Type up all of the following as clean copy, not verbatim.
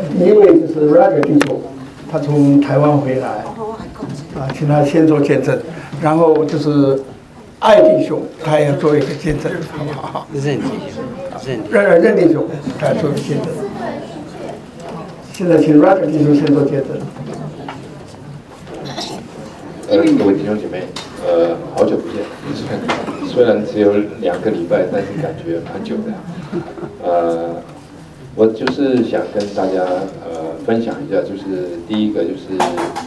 第一位就是 Roger 弟兄，他从台湾回来，请他先做见证，然后就是爱弟兄，他也做一个见证，好不好？ 任弟兄， 任弟兄，他做一个见证。现在请 Roger 弟兄先做见证。 各位弟兄姐妹，好久不见，虽然只有2个礼拜，但是感觉蛮久的。我就是想跟大家分享一下，就是第一个就是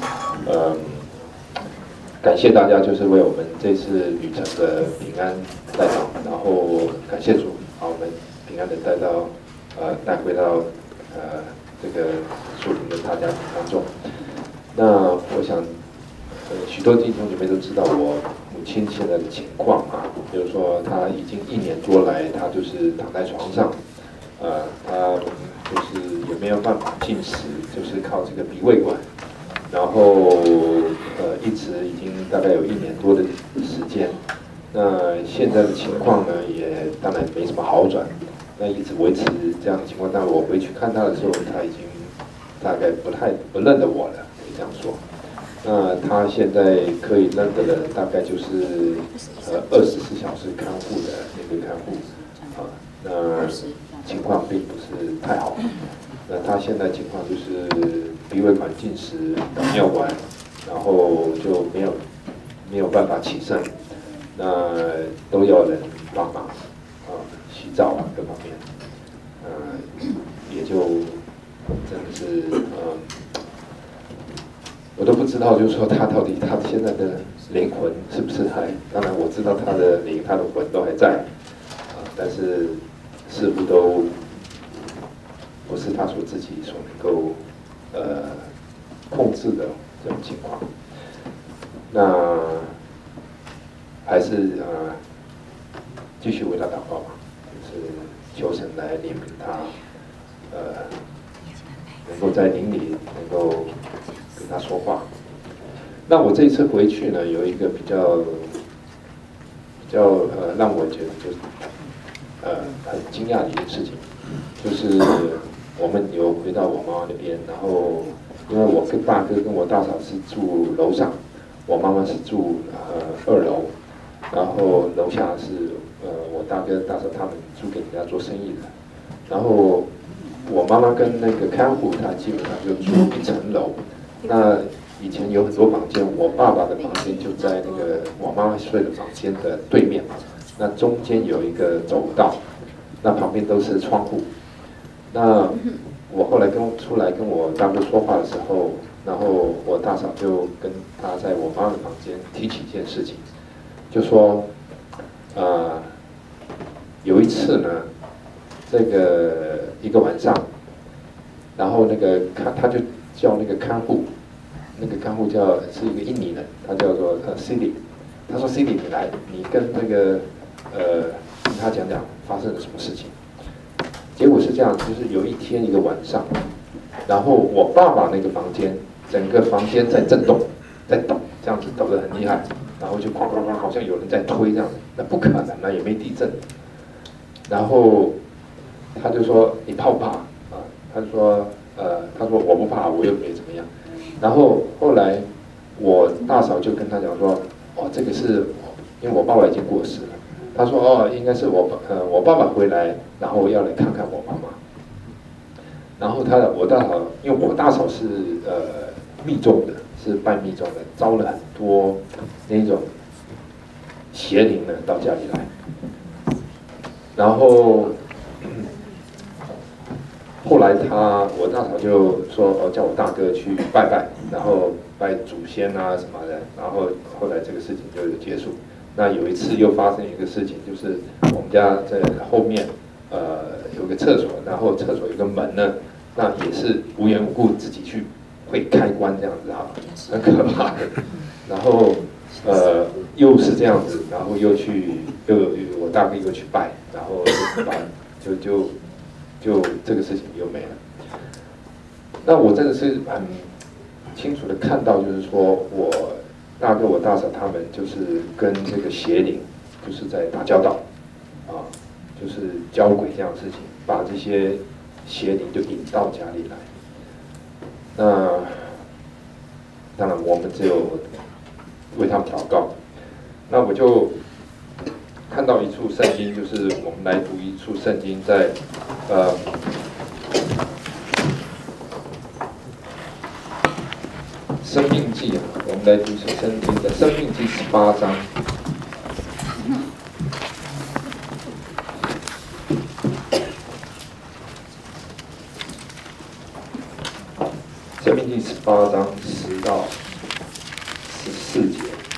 感谢大家，就是为我们这次旅程的平安带到，然后感谢主，把我们平安的带回到这个属灵的大家庭当中。那我想。许多弟兄姐妹都知道我母亲现在的情况啊，比如说她已经1年多来，她就是躺在床上，她就是也没有办法进食，就是靠这个鼻胃管，然后一直已经大概有1年多的时间。那现在的情况呢，也当然没什么好转，那一直维持这样的情况。但我回去看她的时候，她已经大概不认得我了，可以这样说。那他现在可以认得的大概就是24小时看护的那个看护啊，那情况并不是太好。那他现在情况就是鼻胃管进食、导尿管，然后就没有办法起身，那都要人帮忙啊，洗澡啊各方面，也就真的是我都不知道，就是说他到底他现在的灵魂是不是还？当然我知道他的灵、他的魂都还在，但是似乎都不是他所自己所能够控制的这种情况。那还是继续为他祷告吧，就是求神来怜悯他，能够在灵里能够跟他说话。那我这一次回去呢，有一个比较让我觉得就是很惊讶的一件事情，就是我们有回到我妈妈那边，然后因为我跟大哥跟我大嫂是住楼上，我妈妈是住2楼，然后楼下是我大哥大嫂他们租给人家做生意的，然后我妈妈跟那个看护他基本上就住1层楼。那以前有很多房间，我爸爸的房间就在那个我妈妈睡的房间的对面，那中间有一个走道，那旁边都是窗户。那我后来出来跟我大哥说话的时候，然后我大嫂就跟他在我妈妈的房间提起一件事情，就说有一次呢，这个一个晚上，然后他就叫那个看护，那个看护是一个印尼人，他叫做Cindy， 他说 Cindy 你来，你跟那个跟他讲讲发生了什么事情。结果是这样，就是有一天一个晚上，然后我爸爸那个房间，整个房间在震动，在抖，这样子抖得很厉害，然后就哐哐哐，好像有人在推这样的，那不可能，那也没地震。然后他就说你怕不怕啊？他说我不怕，我又没怎么样。然后后来我大嫂就跟他讲说，这个是因为我爸爸已经过世了。他说应该是我爸爸回来，然后要来看看我妈妈。然后我大嫂，因为我大嫂是密宗的，是拜密宗的，招了很多那种邪灵呢到家里来。然后后来我大嫂就说叫我大哥去拜拜，然后拜祖先啊什么的，然后后来这个事情就结束。那有一次又发生一个事情，就是我们家在后面有个厕所，然后厕所有个门呢，那也是无缘无故自己去会开关这样子哈，很可怕的。然后又是这样子，然后我大哥又去拜，然后就这个事情又没了。那我真的是很清楚的看到，就是说我大哥、我大嫂他们就是跟这个邪灵就是在打交道，就是交鬼这样的事情，把这些邪灵就引到家里来。 那当然我们只有为他们祷告。那我就看到一处圣经，就是我们来读一处圣经，在生命记啊，我们来读圣经的生命记18章。生命记18章10到14节。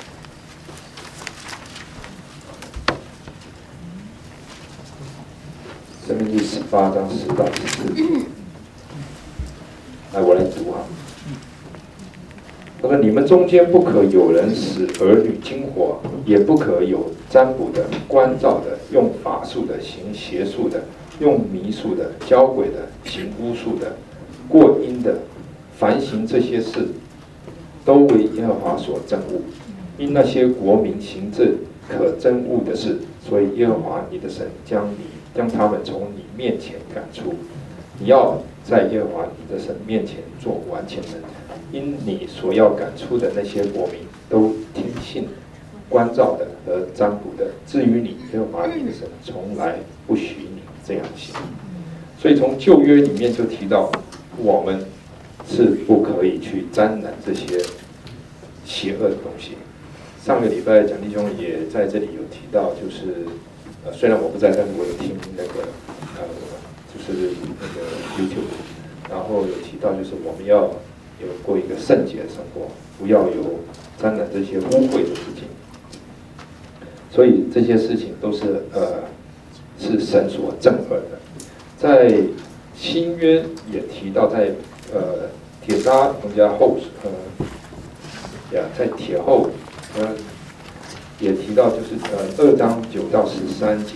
生命记18章10到14节。来，我来读啊。他说：“你们中间不可有人使儿女经火，也不可有占卜的、关照的、用法术的、行邪术的、用迷术的、交鬼的、行巫术的、过阴的，凡行这些事，都为耶和华所憎恶。因那些国民行这可憎恶的事，所以耶和华你的神将他们从你面前赶出。你要在耶和华你的神面前做完全人。因你所要赶出的那些国民，都听信关照的和占卜的。至于你，耶和华你的神从来不许你这样行。”所以从旧约里面就提到，我们是不可以去沾染这些邪恶的东西。上个礼拜蒋弟兄也在这里有提到，就是虽然我不在，但是我有听那个就是那个 YouTube， 然后有提到就是我们要有过一个圣洁的生活，不要有沾染这些污秽的事情。所以这些事情都是是神所憎恶的。在新约也提到，在帖撒罗尼迦后在帖后也提到，就是2章9到13节。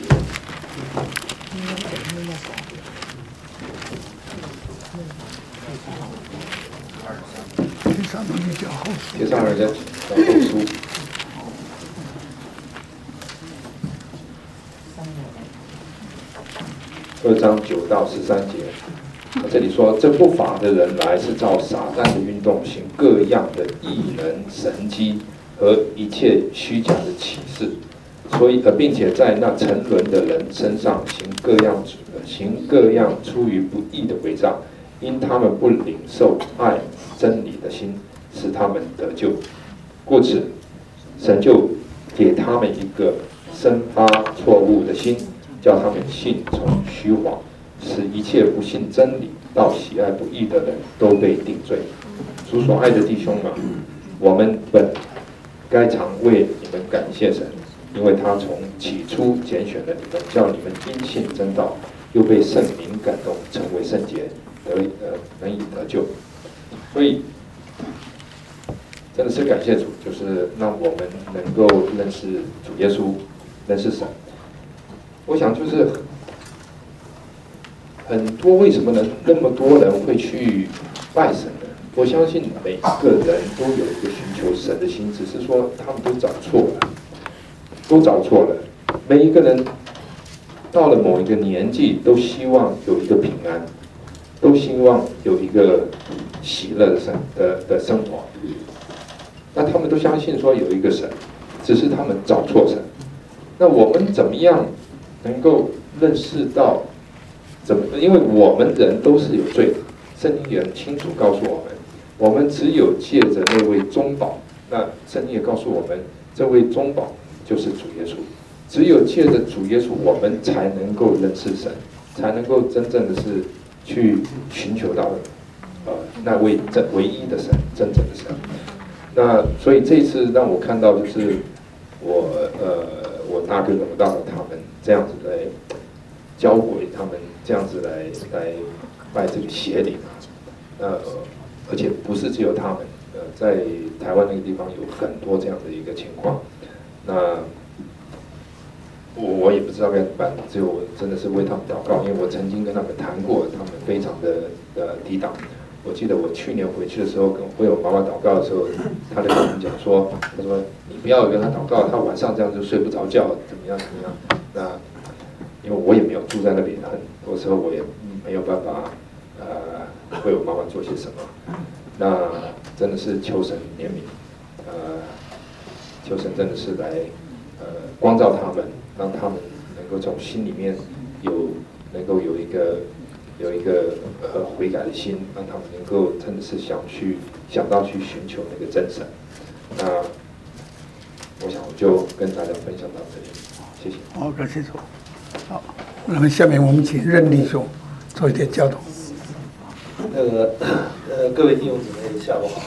帖撒罗尼迦后书2章9到13节。这里说，这不法的人来是照撒旦的运动，行各样的异能神迹和一切虚假的启示，所以并且在那沉沦的人身上行各样出于不义的伪造，因他们不领受爱真理的心，使他们得救。故此，神就给他们一个生发错误的心，叫他们信从虚谎，使一切不信真理、到喜爱不义的人都被定罪。主所爱的弟兄们，我们本该常为你们感谢神，因为他从起初拣选了你们，叫你们因信真道，又被圣灵感动，成为圣洁，能以得救。所以真的是感谢主，就是让我们能够认识主耶稣，认识神。我想就是很多为什么那么多人会去拜神呢？我相信每个人都有一个寻求神的心，只是说他们都找错了。每一个人到了某一个年纪，都希望有一个平安，都希望有一个喜乐的生活。那他们都相信说有一个神，只是他们找错神。那我们怎么样能够认识到因为我们人都是有罪的，圣经也很清楚告诉我们只有借着那位中保，那圣经也告诉我们，这位中保就是主耶稣。只有借着主耶稣，我们才能够认识神，才能够真正的是去寻求到那位唯一的神，真正的神。那所以这次让我看到，就是我大哥我大嫂他们这样子来教诲他们，这样子来拜这个邪灵而且不是只有他们，在台湾那个地方有很多这样的一个情况。那我也不知道该怎么办，只有我真的是为他们祷告，因为我曾经跟他们谈过，他们非常的抵挡。我记得我去年回去的时候，跟为我妈妈祷告的时候，她就跟我们讲说，她说你不要跟她祷告，她晚上这样就睡不着觉，怎么样。那因为我也没有住在那里，很多时候我也没有办法为我妈妈做些什么。 那真的是求神怜悯，求神真的是来光照他们，让他们能够从心里面能够有一个悔改的心，让他们能够真的是想到去寻求那个真神。那我想我就跟大家分享到这里，谢谢。 好，感谢主。好，那么下面我们请任弟兄做一点交通。 各位弟兄姊妹，下午好。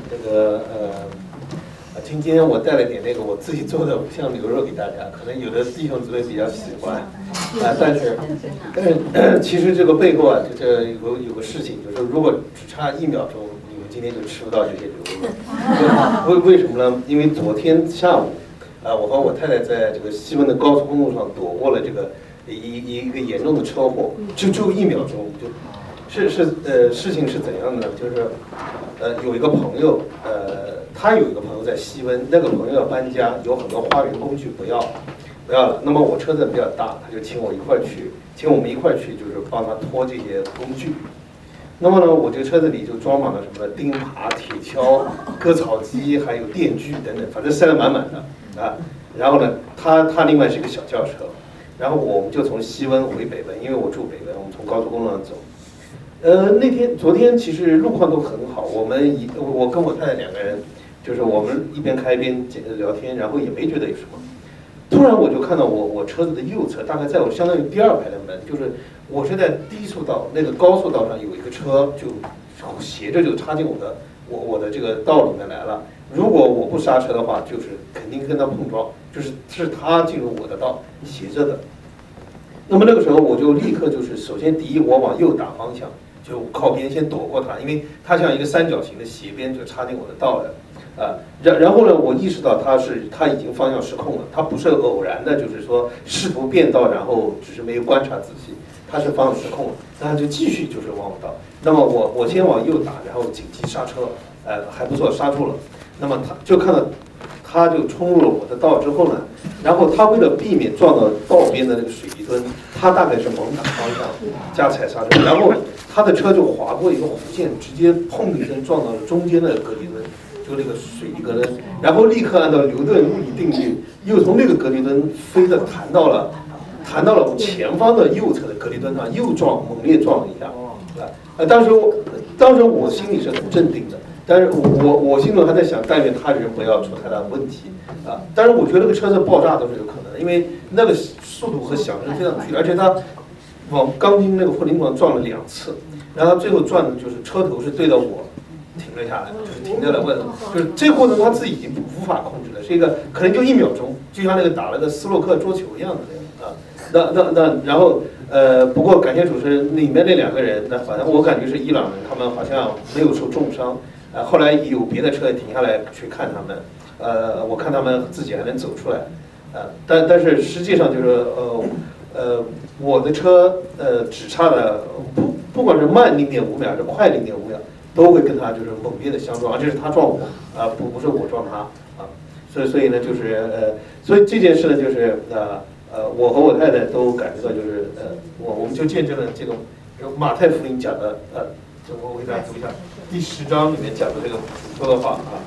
今天我带了点我自己做的五香牛肉给大家，可能有的弟兄姊妹比较喜欢，但是其实这个背后啊，就是有个事情，就是如果只差1秒钟，你们今天就吃不到这些牛肉。为什么呢？因为昨天下午，我和我太太在这个西温的高速公路上躲过了这个一个严重的车祸，就1秒钟就。事情是怎样的呢？就是有一个朋友，他有一个朋友在西温，那个朋友要搬家，有很多花园工具不要了。那么我车子比较大，他就请我们一块去，就是帮他拖这些工具。那么呢，我这个车子里就装满了什么钉耙、铁锹、割草机，还有电锯等等，反正塞得满满的啊。然后呢，他另外是一个小轿车，然后我们就从西温回北温，因为我住北温，我们从高速公路上走。昨天其实路况都很好，我跟我太太2个人，就是我们一边开一边聊天，然后也没觉得有什么。突然我就看到我车子的右侧，大概在我相当于第2排的门，就是我是在低速道那个高速道上有一个车就斜着就插进我的这个道里面来了。如果我不刹车的话，就是肯定跟他碰撞，是他进入我的道斜着的。那么那个时候我就立刻就是首先第一我往右打方向。就靠边先躲过它，因为它像一个三角形的斜边就插进我的道了，然后呢，我意识到它已经方向失控了，它不是偶然的，就是说试图变道，然后只是没有观察仔细，它是方向失控了，那就继续就是往我道。那么我先往右打，然后紧急刹车，还不错，刹住了。那么他就看到他就冲入了我的道之后呢，然后他为了避免撞到道边的那个水泥墩，他大概是猛打方向加踩刹车，然后他的车就划过一个弧线，直接砰的一声撞到了中间的隔离墩，就那个水泥隔墩，然后立刻按照牛顿物理定律，又从那个隔离墩飞着弹到了我前方的右侧的隔离墩上，又猛烈撞了一下，当时我心里是很镇定的。但是我心中还在想，但愿他人不要出太大的问题啊！但是我觉得这个车子爆炸都是有可能的，因为那个速度和响声非常剧烈，而且他往钢筋那个混凝土上撞了2次，然后他最后转的就是车头是对着我停了下来，就是停下来问，就是这个过程他自己已经无法控制了，是一个可能就1秒钟，就像那个打了个斯洛克桌球一样的那样啊！那然后不过感谢主持人里面那2个人，那反正我感觉是伊朗人，他们好像没有受重伤。后来有别的车停下来去看他们，我看他们自己还能走出来，但是实际上就是我的车只差了不管是慢0.5秒还是快0.5秒，都会跟他就是猛烈的相撞，而且是他撞我不是我撞他啊，所以呢就是所以这件事呢就是我和我太太都感觉到就是我们就见证了这个马太福音讲的我给大家读一下第10章里面讲的这个主说的话啊，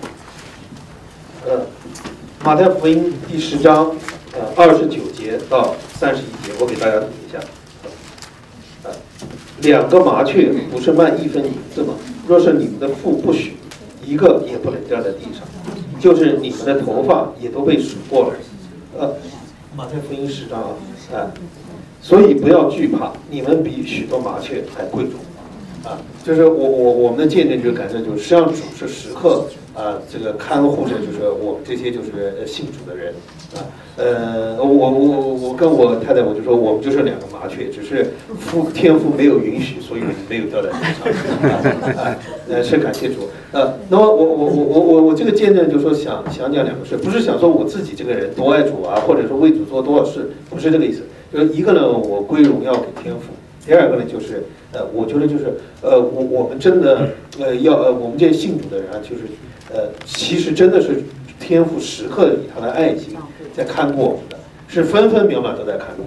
马太福音第10章29节到31节，我给大家读一下。2个麻雀不是卖1分银子吗？若是你们的父不许，一个也不能掉在地上，就是你们的头发也都被数过了。马太福音10章所以不要惧怕，你们比许多麻雀还贵重。就是我们的见证就是感受，就是实际上主是时刻这个看护着，就是我们这些就是信主的人我跟我太太我就说我们就是2个麻雀，只是天父没有允许，所以没有掉在地上是感谢主那么我这个见证就是说想讲2个事，不是想说我自己这个人多爱主或者说为主做多少事，不是这个意思，就是一个呢我归荣耀给天父，第2个呢就是我觉得就是我们真的我们这些信主的人就是其实真的是天父时刻以他的爱心在看顾我们的，是分分秒秒都在看顾的。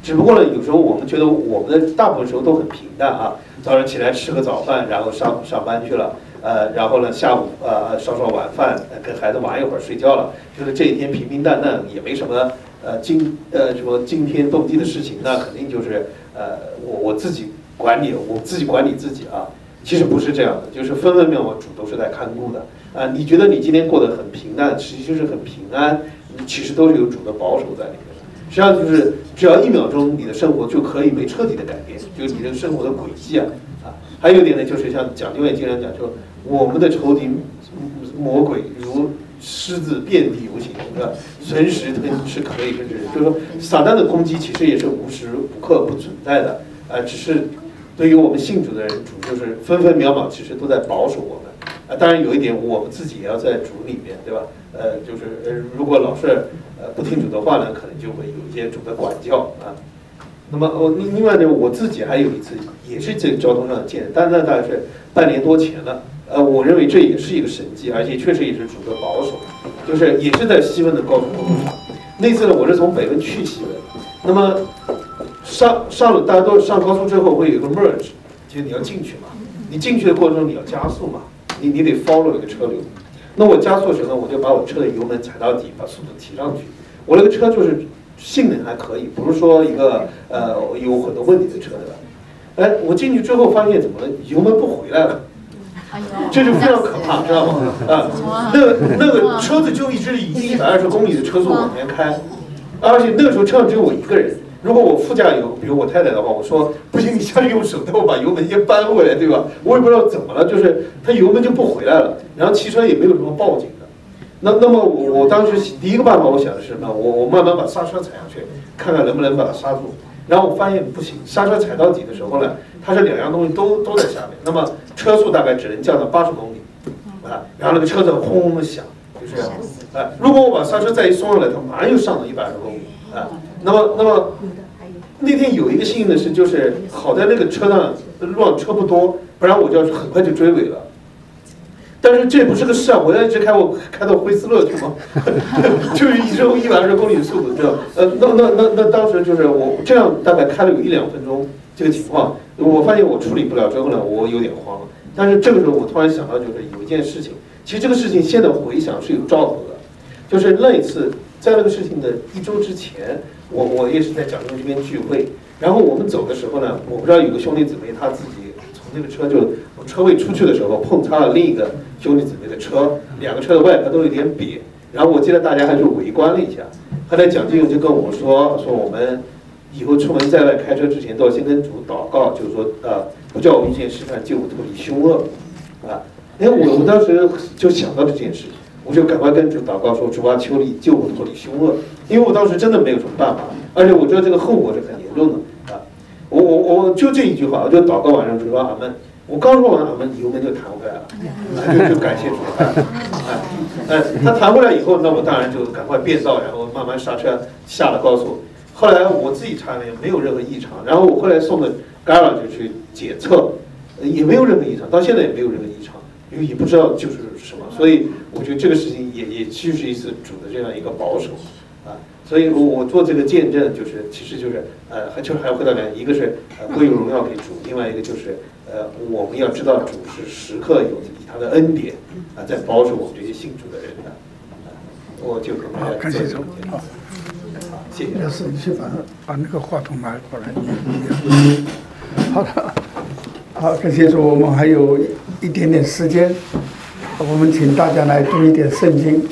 只不过呢，有时候我们觉得我们的大部分时候都很平淡啊，早上起来吃个早饭，然后上班去了，然后呢下午烧晚饭，跟孩子玩一会儿睡觉了，觉得这一天平平淡淡，也没什么什么惊天动地的事情，那肯定就是我自己管理自己啊。其实不是这样的，就是分分秒秒主都是在看顾的啊。你觉得你今天过得很平淡，实际就是很平安，其实都是有主的保守在里面的。实际上就是只要1秒钟，你的生活就可以被彻底的改变，就是你的生活的轨迹啊。还有一点呢，就是像讲经也经常讲说，我们的仇敌魔鬼如狮子遍地游行，随时是可以甚至就是说，撒旦的攻击其实也是无时无刻不存在的只是。对于我们信主的人，主就是分分秒秒其实都在保守我们当然有一点，我们自己也要在主里面，对吧？就是如果老是不听主的话呢，可能就会有一些主的管教那么另外呢，我自己还有一次也是这个交通上的见证，但那大概是半年多前了。我认为这也是一个神迹，而且确实也是主的保守，就是也是在西温的高速公路上。那次呢，我是从北温去西温，那么。上了，大家都上高速之后会有一个 merge， 就是你要进去嘛，你进去的过程中你要加速嘛，你得 follow 一个车流。那我加速时呢，我就把我车的油门踩到底，把速度提上去。我那个车就是性能还可以，不是说一个有很多问题的车，对吧？我进去之后发现怎么了？油门不回来了，这就非常可怕，知道吗？那个车子就一直以120公里的车速往前开，而且那个时候车上只有我一个人。如果我副驾有，比如我太太的话，我说不行，你下去用手带我把油门先扳回来，对吧？我也不知道怎么了，就是它油门就不回来了，然后汽车也没有什么报警的。那么我当时第一个办法，我想的是什么？我慢慢把刹车踩上去，看看能不能把它刹住。然后我发现不行，刹车踩到底的时候呢，它是2样东西都在下面，那么车速大概只能降到80公里然后那个车子轰轰的响，就是如果我把刹车再一松下来，它马上又上到120公里那么那天有一个幸运的是，就是好在那个车上路上车不多，不然我就要很快就追尾了。但是这不是个事啊，我要一直开到惠斯勒去嘛，就是一周120公里的速度，知道？那当时就是我这样大概开了有1-2分钟，这个情况，我发现我处理不了之后呢，我有点慌。但是这个时候我突然想到，就是有一件事情，其实这个事情现在回想是有兆头的，就是那一次在那个事情的1周之前。我也是在讲中这边聚会，然后我们走的时候呢，我不知道有个兄弟姊妹他自己从那个车就从车位出去的时候碰擦了另一个兄弟姊妹的车，2个车的外壳都有点瘪，然后我记得大家还是围观了一下。后来蒋经勇就跟我说我们以后出门在外开车之前都要先跟主祷告，就是说不叫我遇见试探，救我脱离凶恶我当时就想到这件事情。我就赶快跟主祷告说：“主啊，求你救我脱离凶恶。”因为我当时真的没有什么办法，而且我知道这个后果是很严重的我就这一句话，我就祷告完了，主说阿门。我刚说完阿门，油门就弹回来了，就感谢主他弹回来以后，那我当然就赶快变道，然后慢慢刹车下了高速。后来我自己查了，也没有任何异常。然后我后来送的 garage 去检测，也没有任何异常，到现在也没有任何异常。因为也不知道就是什么，所以我觉得这个事情也就是一次主的这样一个保守所以我做这个见证其实就是还回到2点，一个是归有荣耀给主，另外一个就是我们要知道主是时刻有以他的恩典在保守我们这些信主的人我就跟大家感谢主谢谢。 要是你去把那个话筒拿过来。好的。好，感谢主，我们还有一点点时间，我们请大家来读一点圣经。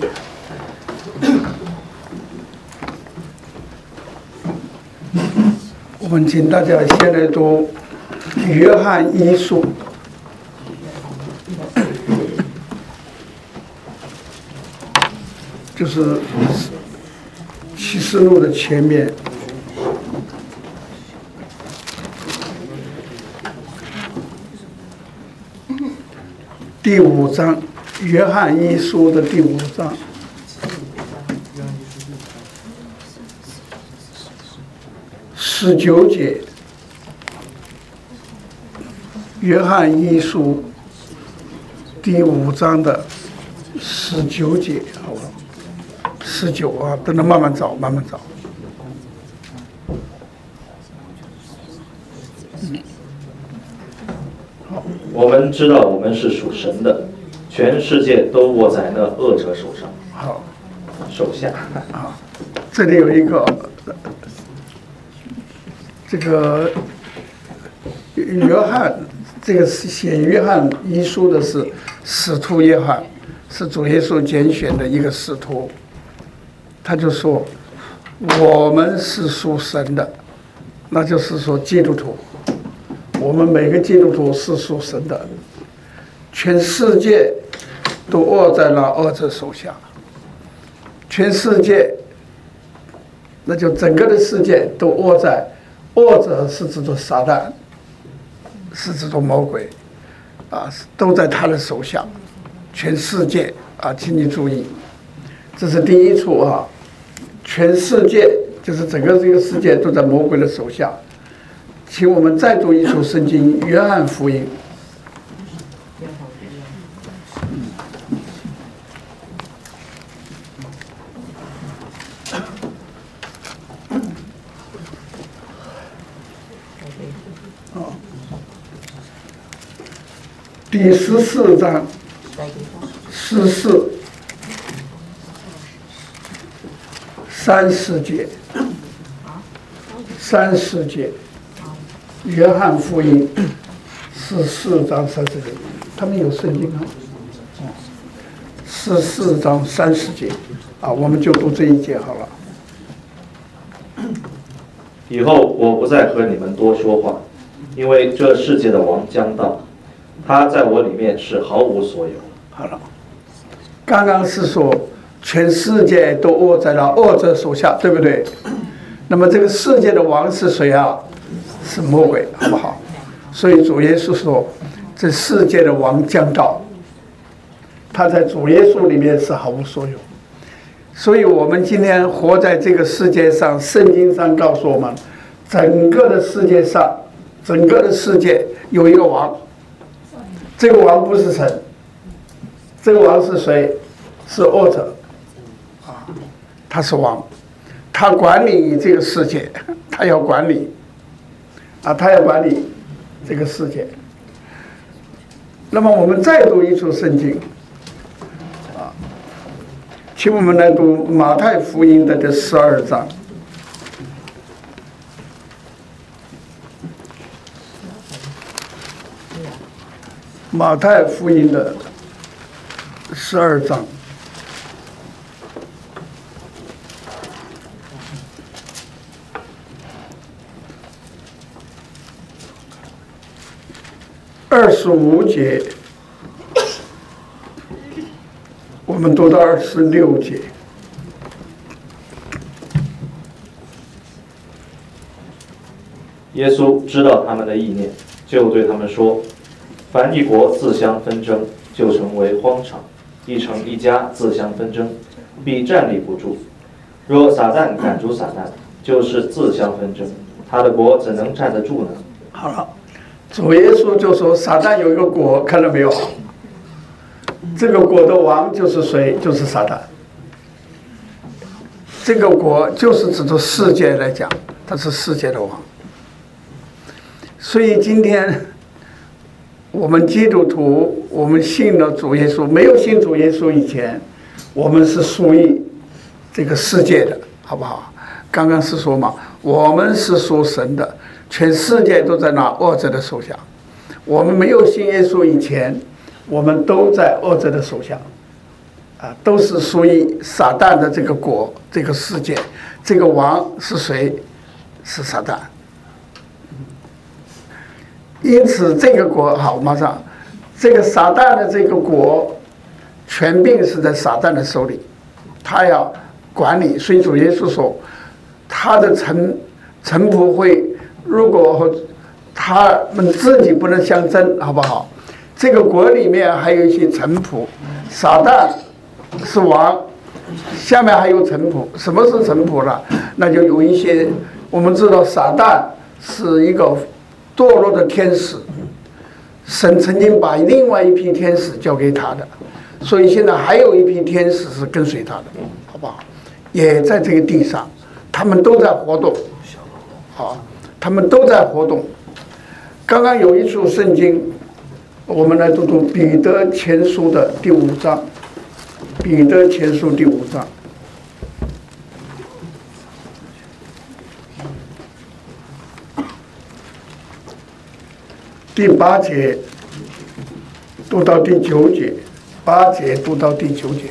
我们请大家先来读约翰一书，就是启示录的前面。第5章，约翰一书的第5章19节，约翰一书第5章的19节，好吧，19等等，慢慢找。 我们知道我们是属神的，全世界都握在那恶者手上。 好， 手下。 啊，这里有一个这个约翰，这个写约翰遗书的是使徒约翰，是主耶稣拣选的一个使徒。他就说，我们是属神的，那就是说基督徒，我们每个基督徒是属神的，全世界都握在那恶者手下。全世界，那就整个的世界都握在，握者是指着撒旦，是指着魔鬼，啊，都在他的手下。全世界啊，请你注意，这是第一处啊，全世界就是整个这个世界都在魔鬼的手下。请我们再读一处圣经，约翰福音。第14章14、30节，30节，约翰福音14章30节，他们有圣经啊，14章30节，啊，我们就读这一节好了。 以后我不再和你们多说话，因为这世界的王将到，他在我里面是毫无所有。 好了，刚刚是说全世界都握在了恶者手下，对不对？那么这个世界的王是谁啊？是魔鬼，好不好？所以主耶稣说，这世界的王将到，他在主耶稣里面是毫无所有。所以我们今天活在这个世界上，圣经上告诉我们，整个的世界上，整个的世界有一个王，这个王不是神，这个王是谁？是恶者，啊，他是王，他管理这个世界，他要管理，啊，他要管理这个世界。那么我们再读一处圣经。请我们来读马太福音的第12章。马太福音的12章。25节。我们读到26节， 耶稣知道他们的意念，就对他们说：凡一国自相纷争，就成为荒场；一城一家自相纷争，必站立不住。若撒旦赶逐撒旦，就是自相纷争，他的国怎能站得住呢？ 好了，主耶稣就说，撒旦有一个国，看到没有？这个国的王就是谁？就是撒旦。这个国就是指着世界来讲，他是世界的王。所以今天我们基督徒，我们信了主耶稣，没有信主耶稣以前，我们是属于这个世界的，好不好？刚刚是说嘛，我们是属神的，全世界都在那恶者的手下。我们没有信耶稣以前，我们都在恶者的手下，啊，都是属于撒旦的这个国，这个世界，这个王是谁？是撒旦。因此，这个国好，马上，这个撒旦的这个国，权柄是在撒旦的手里，他要管理。所以主耶稣说，他的臣仆会，如果他们自己不能相争，好不好？这个国里面还有一些臣仆，撒旦是王，下面还有臣仆。什么是臣仆呢？那就有一些，我们知道撒旦是一个堕落的天使，神曾经把另外一批天使交给他的，所以现在还有一批天使是跟随他的，好不好？也在这个地上，他们都在活动，好，他们都在活动。刚刚有一处圣经， 我们来读读彼得前书的第5章，彼得前书第5章。第8节读到第9节，8节读到第9节。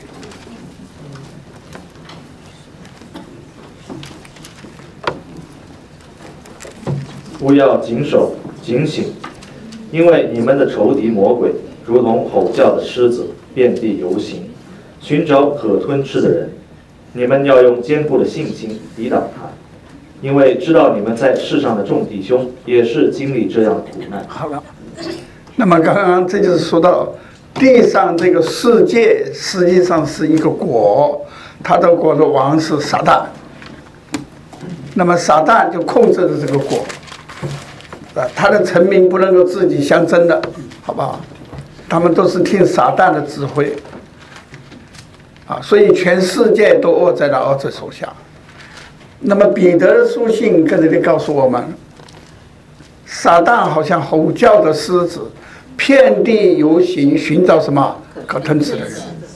不要谨守警醒，因为你们的仇敌魔鬼如同吼叫的狮子，遍地游行，寻找可吞吃的人。你们要用坚固的信心抵挡他，因为知道你们在世上的众弟兄也是经历这样的苦难。 好了，那么刚刚这就是说到地上这个世界实际上是一个国，他的国的王是撒旦，那么撒旦就控制了这个国，他的臣民不能够自己相争的，好不好？他们都是听撒旦的指挥，所以全世界都握在了儿子手下。那么彼得的书信跟这里告诉我们，撒旦好像吼叫的狮子，遍地游行，寻找什么可吞吃的人。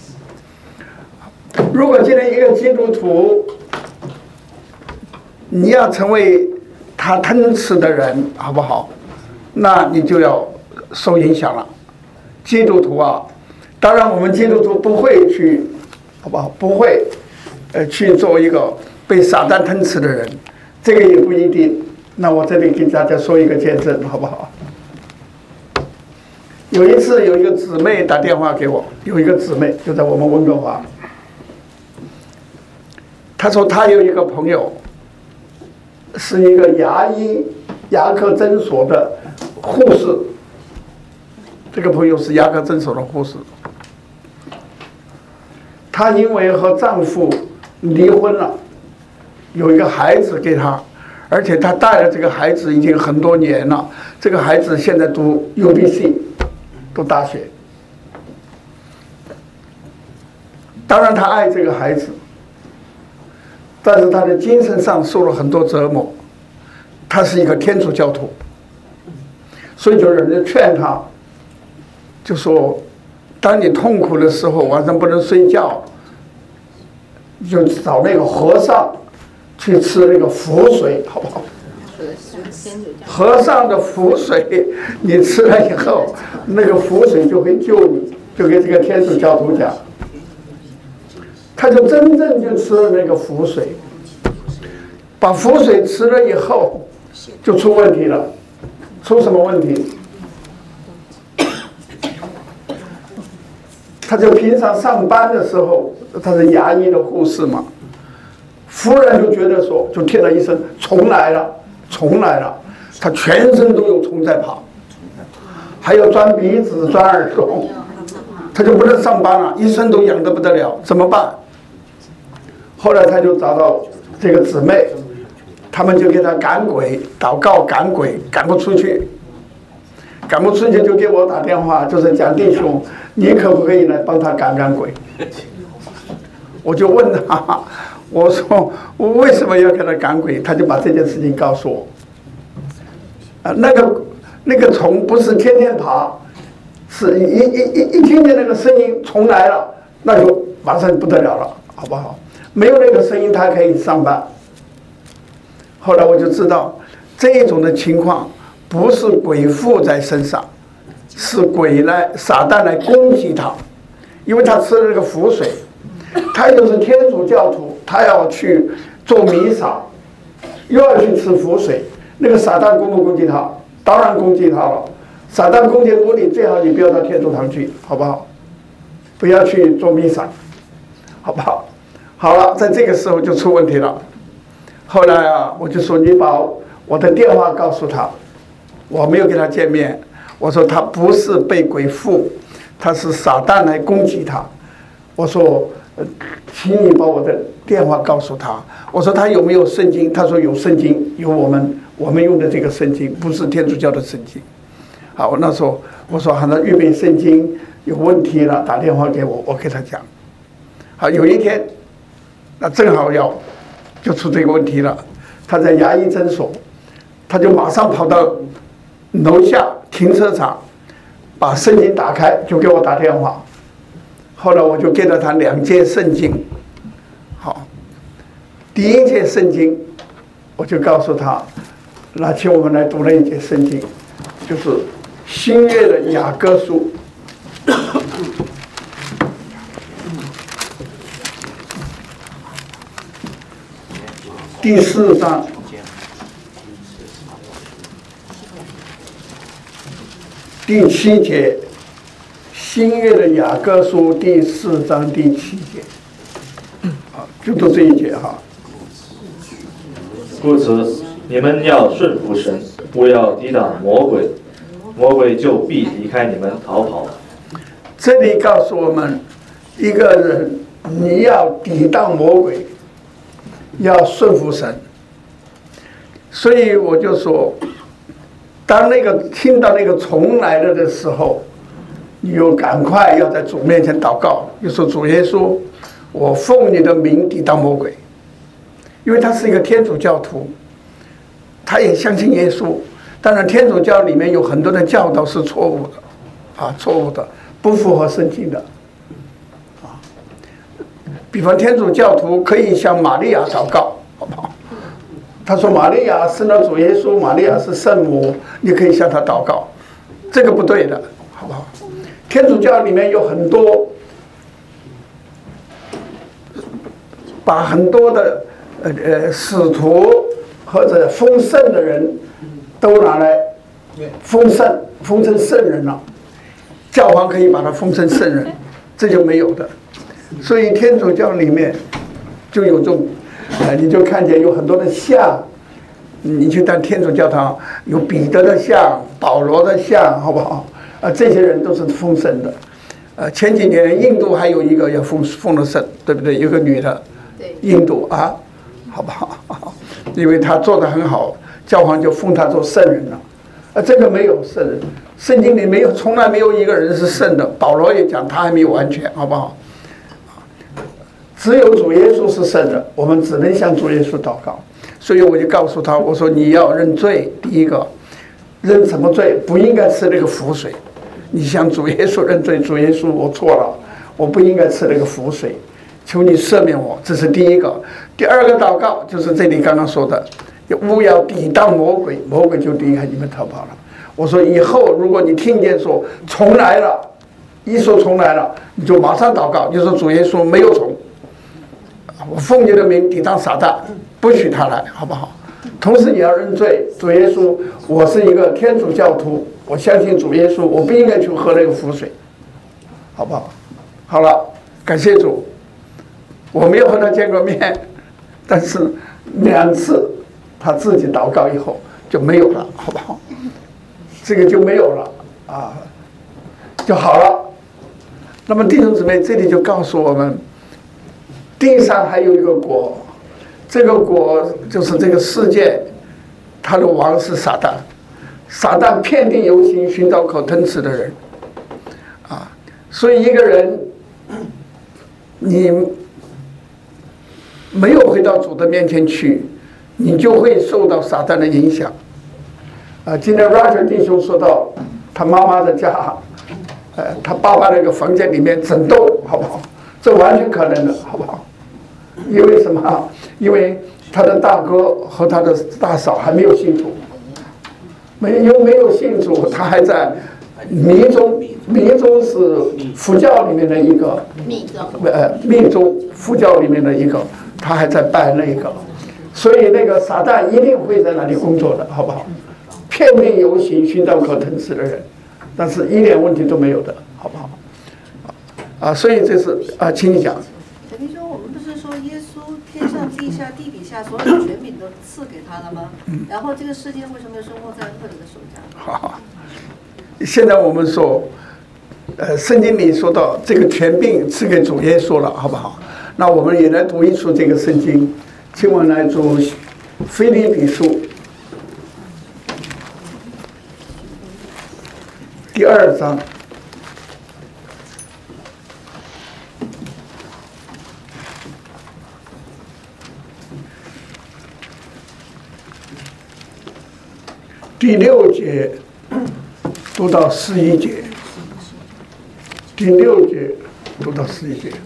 如果今天一个基督徒，你要成为他吞吃的人，好不好？那你就要受影响了。基督徒啊，当然我们基督徒不会去，好不好？不会，去做一个被撒旦吞吃的人，这个也不一定。那我这里给大家说一个见证，好不好？有一次有一个姊妹打电话给我，有一个姊妹就在我们温哥华，她说她有一个朋友是一个牙科诊所的护士，这个朋友是牙科诊所的护士，她因为和丈夫离婚了，有一个孩子给她，而且她带了这个孩子已经很多年了，这个孩子现在读 UBC， 读大学。当然她爱这个孩子，但是她的精神上受了很多折磨。她是一个天主教徒，所以就有人劝她，就说当你痛苦的时候，晚上不能睡觉，就找那个和尚去吃那个符水，好不好？和尚的符水你吃了以后，那个符水就会救你，就给这个天主教徒讲。他就真正就吃了那个符水，把符水吃了以后就出问题了。出什么问题？他就平常上班的时候，他是牙医的护士嘛，忽然就觉得说，就听到一声虫来了，虫来了，他全身都有虫在爬，还有钻鼻子钻耳洞，他就不能上班了，一身都痒得不得了，怎么办？后来他就找到这个姊妹，他们就给他赶鬼，祷告赶鬼，赶不出去，赶不出去就给我打电话，就是讲弟兄，你可不可以来帮他赶鬼？我就问他，我说我为什么要给他赶鬼？他就把这件事情告诉我。那个虫不是天天爬，是一听见那个声音虫来了，那就马上不得了了，好不好？没有那个声音，他可以上班。后来我就知道，这种的情况不是鬼附在身上，是撒旦来攻击他，因为他吃了那个符水，他又是天主教徒，他要去做弥撒，又要去吃符水，那个撒旦攻不攻击他？当然攻击他了。撒旦攻击目的，最好你不要到天主堂去，好不好？不要去做弥撒，好不好？好了，在这个时候就出问题了。后来啊，我就说你把我的电话告诉他，我没有跟他见面。我说他不是被鬼附，他是撒旦来攻击他。我说，请你把我的电话告诉他。我说他有没有圣经？他说有圣经，有我们用的这个圣经，不是天主教的圣经。好，我那时候我说好，那预备圣经有问题了，打电话给我，我给他讲。好，有一天，那正好就出这个问题了。他在牙医诊所，他就马上跑到楼下停车场， 把圣经打开，就给我打电话。后来我就给了他2节圣经。好，第一节圣经，我就告诉他，那请我们来读那一节圣经，就是新约的雅各书。第4章第7节，新约的雅各书第4章第7节，就读这一节哈。 故此，你们要顺服神，不要抵挡魔鬼，魔鬼就必离开你们逃跑。 这里告诉我们，一个人你要抵挡魔鬼，要顺服神。所以我就说，当听到那个虫来了的时候，你就赶快要在主面前祷告，就说主耶稣，我奉你的名抵挡魔鬼。因为他是一个天主教徒，他也相信耶稣。当然，天主教里面有很多的教导是错误的，错误的，不符合圣经的。比方天主教徒可以向玛利亚祷告，好不好？他说玛利亚生了主耶稣，玛利亚是圣母，你可以向他祷告，这个不对的，好不好？天主教里面有很多，把很多的使徒或者封圣的人都拿来封成圣人了，教皇可以把他封成圣人，这就没有的。所以天主教里面就有这种，你就看见有很多的像，你去到天主教堂有彼得的像、保罗的像，好不好？这些人都是封圣的。前几年印度还有一个要封了圣，对不对？有个女的，印度啊，好不好？因为她做得很好，教皇就封她做圣人了。这个没有圣人，圣经里没有，从来没有一个人是圣的。保罗也讲他还没有完全，好不好？只有主耶稣是圣的，我们只能向主耶稣祷告。所以我就告诉他，我说你要认罪，第一个认什么罪？不应该吃那个符水。你向主耶稣认罪，主耶稣，我错了，我不应该吃那个符水，求你赦免我，这是第一个。第二个祷告就是这里刚刚说的，勿要抵挡魔鬼，魔鬼就离开你们逃跑了。我说以后如果你听见说虫来了，一说虫来了，你就马上祷告，就说主耶稣没有虫，我奉你的名抵挡撒旦，不许他来，好不好？同时你要认罪，主耶稣，我是一个天主教徒，我相信主耶稣，我不应该去喝那个符水，好不好？好了，感谢主，我没有和他见过面，但是2次他自己祷告以后就没有了，好不好？这个就没有了啊，就好了。那么弟兄姊妹，这里就告诉我们，地上还有一个国，这个国就是这个世界，他的王是撒旦，撒旦遍地游行，寻找可吞吃的人，所以一个人，你没有回到主的面前去，你就会受到撒旦的影响。今天 Roger 弟兄说到他妈妈的家，他爸爸那个房间里面整栋，好不好？这完全可能的，好不好？因为什么？因为他的大哥和他的大嫂还没有信主，没有信主，他还在密宗是佛教里面的一个密宗佛教里面的一个，他还在拜那个，所以那个撒旦一定会在那里工作的，好不好？遍地游行，寻找可吞吃的人，但是一点问题都没有的，好不好？所以这是请你讲。 等于说，我们不是说耶稣天上地下地底下所有权柄都赐给他了吗？然后这个世界为什么生活在恶人的手下？ 好，现在我们说，圣经里说到这个权柄赐给主耶稣了，好不好？那我们也来读一出这个圣经，请我来读腓立比书第2章。第6节读到11节。 第6节读到11节。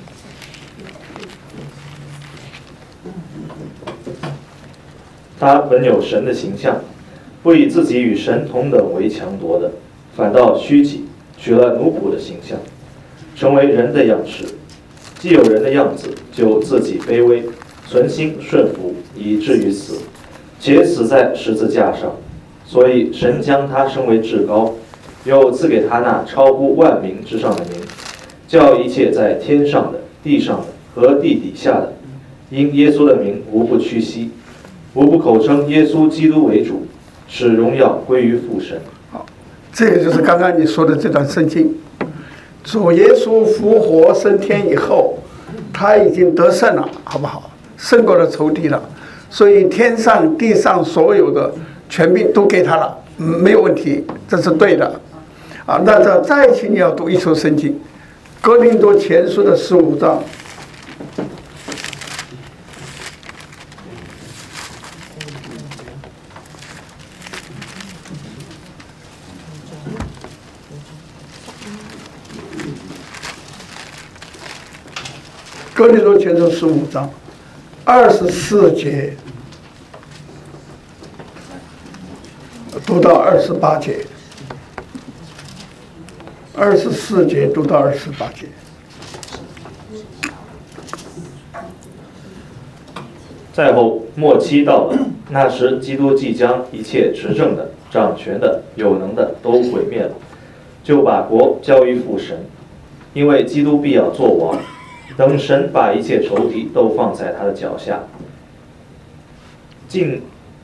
他本有神的形象，不以自己与神同等为强夺的，反倒虚己，取了奴仆的形象，成为人的样式。既有人的样子，就自己卑微，存心顺服，以至于死，且死在十字架上。所以神将他升为至高，又赐给他那超乎万名之上的名，叫一切在天上的、地上的和地底下的，因耶稣的名无不屈膝，无不口称耶稣基督为主，使荣耀归于父神。 好，这个就是刚刚你说的这段圣经。主耶稣复活升天以后，他已经得胜了，好不好？胜过了仇敌了，所以天上地上所有的权柄都给他了，没有问题，这是对的。啊，那这再一期你要读一首圣经，《哥林多前书》的15章。哥林多前书15章24节读到28节，24节读到28节。 再后末期到了，那时基督即将一切执政的、掌权的、有能的都毁灭了，就把国交于父神，因为基督必要做王。等神把一切仇敌都放在他的脚下，尽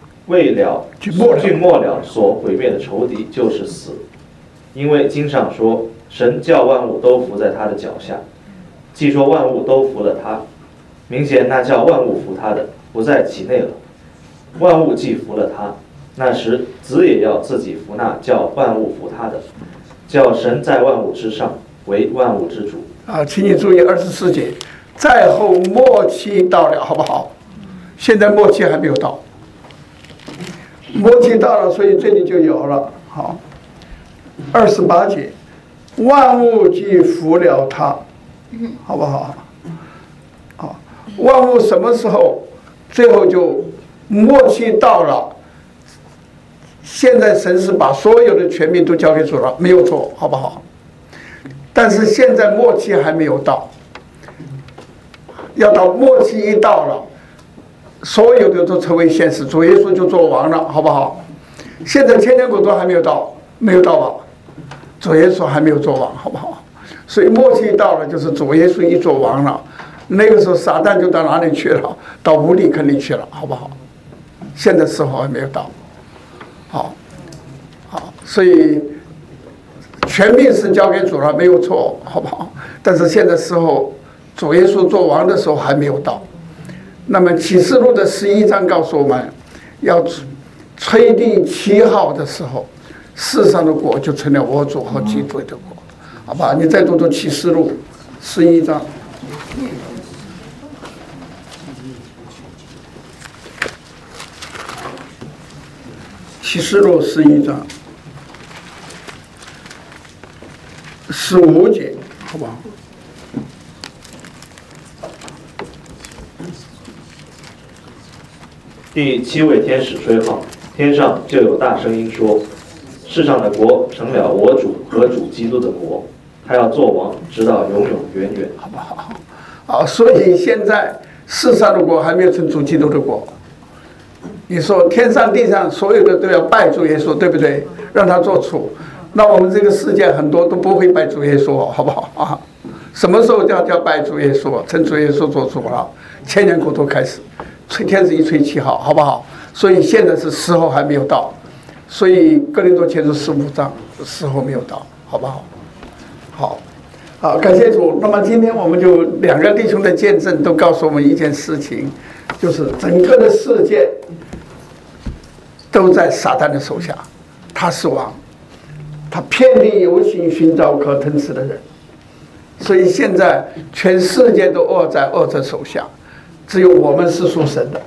末了所毁灭的仇敌就是死，因为经上说，神叫万物都服在他的脚下。既说万物都服了他，明显那叫万物服他的不在其内了。万物既服了他，那时子也要自己服那叫万物服他的，叫神在万物之上，为万物之主。 啊，请你注意24节，再后末期到了，好不好？现在末期还没有到，末期到了，所以这里就有了。好，28节，万物既服了他，好不好？好，万物什么时候？最后就末期到了。现在神是把所有的权柄都交给主了，没有错，好不好？但是现在末期还没有到，要到末期一到了，所有的都成为现实，主耶稣就做王了，好不好？现在千年国度还没有到，没有到吧？主耶稣还没有做王，好不好？所以末期到了，就是主耶稣一做王了，那个时候撒旦就到哪里去了？到无底坑里去了，好不好？现在时候还没有到，好，所以权柄是交给主了，没有错，好不好？但是现在时候，主耶稣做王的时候还没有到。那么启示录的11章告诉我们，要吹第7号的时候，世上的国就成了我主和基督的国，好吧？你再读读启示录11章。启示录11章15节，好不好？ 第7位天使吹号，天上就有大声音说：世上的国成了我主和主基督的国，他要做王，直到永永远远， 好不好？好，所以现在世上的国还没有成主基督的国。你说天上地上所有的都要拜主耶稣，对不对？让他做主。那我们这个世界很多都不会拜主耶稣，好不好啊？什么时候叫拜主耶稣？趁主耶稣做主了，千年国度开始，吹天使一吹7号，好不好？所以现在是时候还没有到，所以哥林多前书15章时候没有到，好不好？好，感谢主。那么今天我们就2个弟兄的见证都告诉我们一件事情，就是整个的世界都在撒旦的手下，他是王，他遍地游行寻找可吞吃的人，所以现在全世界都握在恶者手下，只有我们是属神的。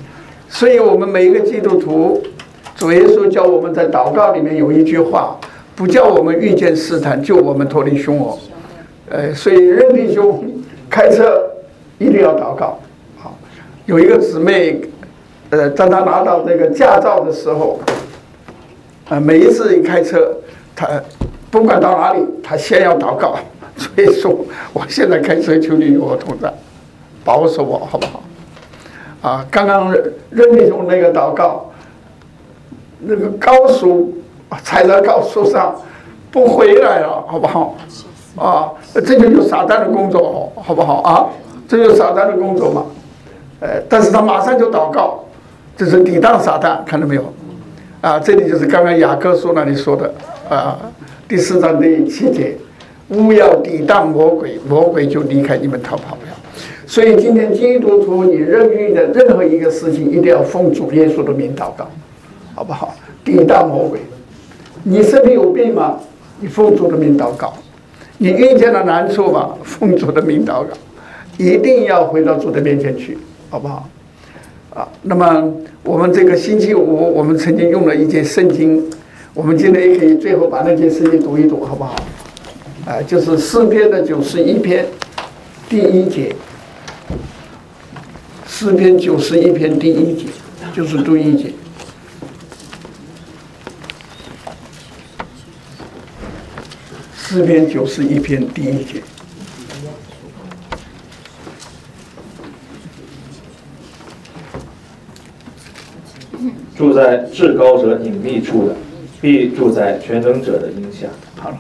所以我们每一个基督徒，主耶稣教我们在祷告里面有一句话： 不叫我们遇见试探，救我们脱离凶恶。所以任弟兄开车一定要祷告。好，有一个姊妹，当她拿到这个驾照的时候，每一次一开车，她不管到哪里，她先要祷告。所以说，我现在开车求你与我同在，保守我，好不好？刚刚任弟兄那个祷告，那个高速踩在高速上不回来了，好不好？这就是撒旦的工作，好不好？这就是撒旦的工作嘛。但是他马上就祷告，这是抵挡撒旦，看到没有？这里就是刚刚雅各书那里说的第4章第7节，勿要抵挡魔鬼，魔鬼就离开你们逃跑了。所以今天基督徒，你遇的任何一个事情，一定要奉主耶稣的名祷告，好不好？抵挡魔鬼。你身体有病吗？你奉主的名祷告。你遇见了难处吗？奉主的名祷告。一定要回到主的面前去，好不好？那么我们这个星期五，我们曾经用了一节圣经，我们今天也可以最后把那节圣经读一读，好不好？就是诗篇的91篇第1节，诗篇91篇第1节，就是读1节。诗篇91篇第1节。 住在至高者隐秘处的，必住在全能者的荫下。 好了，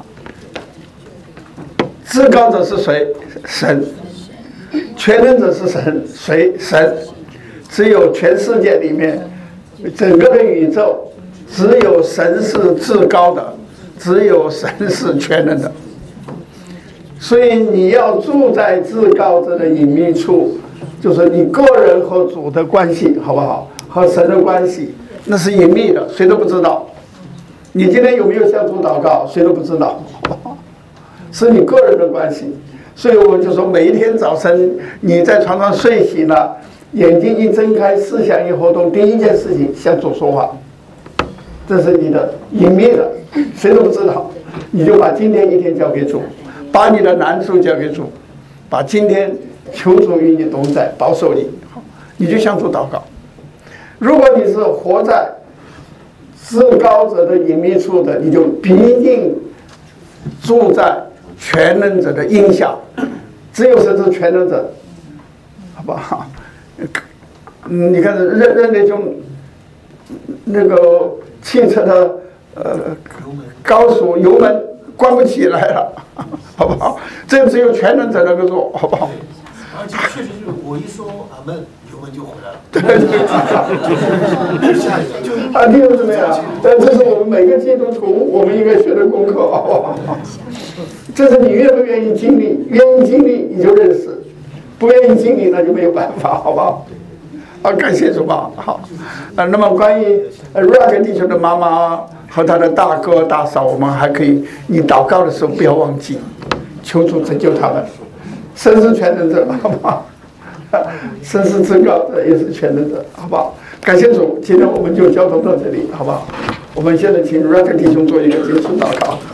至高者是谁？神。全能者是谁？神。只有全世界里面，整个的宇宙，只有神是至高的，只有神是全能的。所以你要住在至高者的隐秘处，就是你个人和主的关系，好不好？和神的关系，那是隐秘的，谁都不知道。你今天有没有向主祷告，谁都不知道，是你个人的关系。所以我就说，每一天早晨你在床上睡醒了，眼睛一睁开，思想一活动，第一件事情向主说话，这是你的隐秘的，谁都不知道。你就把今天一天交给主，把你的难处交给主，把今天求主与你同在，保守你，你就向主祷告。如果你是活在至高者的隐秘处的，你就必定住在全能者的荫下。只有神是全能者，好不好？你看任那种那个汽车的高速油门关不起来了，好不好？这只有全能者能够做，好不好？ 而且确实是我一说阿门，油门就回来了。 对，弟兄姊妹啊，这是我们每个基督徒我们应该学的功课，好不好？这是你愿不愿意经历，愿意经历你就认识，不愿意经历那就没有办法，好不好？感谢主吧。好，那么关于Rock弟兄的妈妈和他的大哥大嫂，我们还可以，你祷告的时候不要忘记，求主拯救他们。神是全能者，好不好？神是至高者，也是全能者，好不好？感谢主，今天我们就交通到这里，好不好？我们现在请 Rock 弟兄做一个结束祷告。